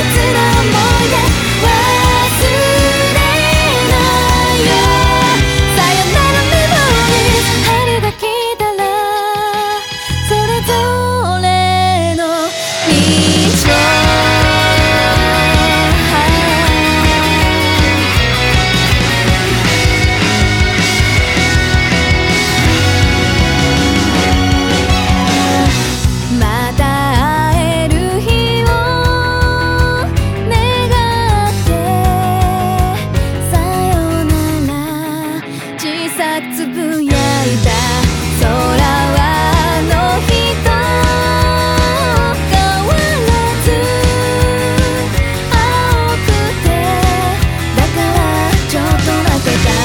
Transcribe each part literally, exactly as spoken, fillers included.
つぶやいた空はあの日と変わらず青くて、だからちょっと負けた。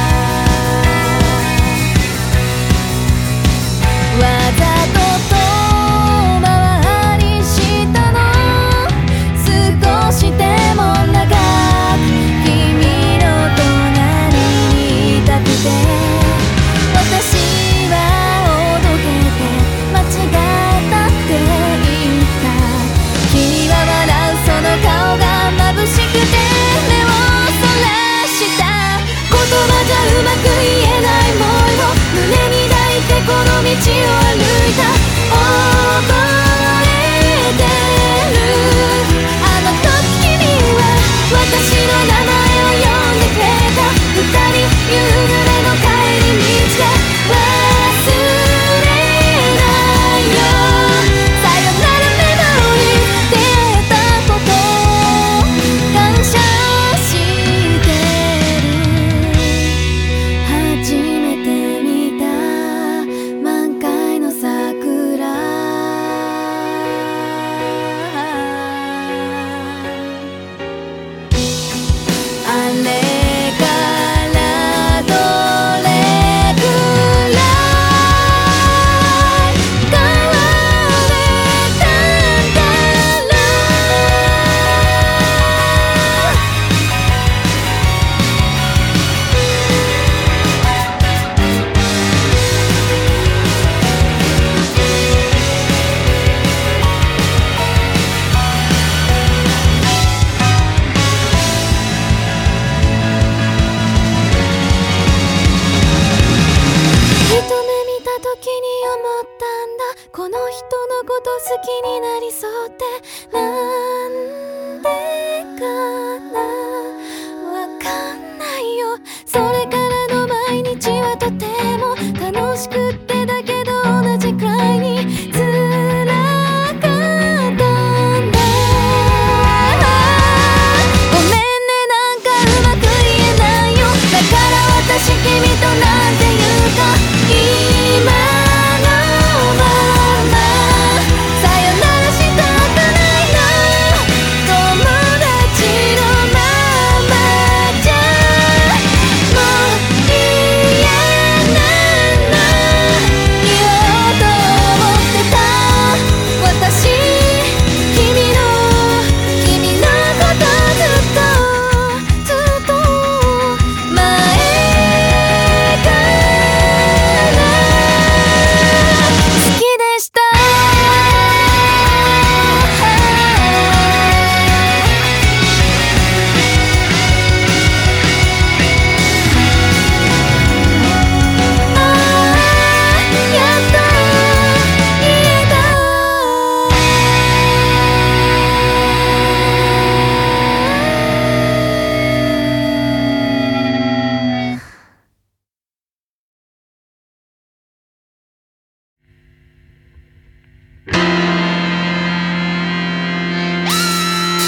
わざと遠回りしたの、少しでも長く君の隣にいたくて、うまく言えない想いを胸に抱いてこの道を歩いた。覚えてるあの時君は私の名前を呼んでくれた。二人夕暮れの帰り道で忘れないよ。さよならメモリー、出会えたこと感謝して初めて見た満開の桜。あれからどれくらい変われたんだろ一目見た時に思ったんだ、この人のこと好きになりそうってなん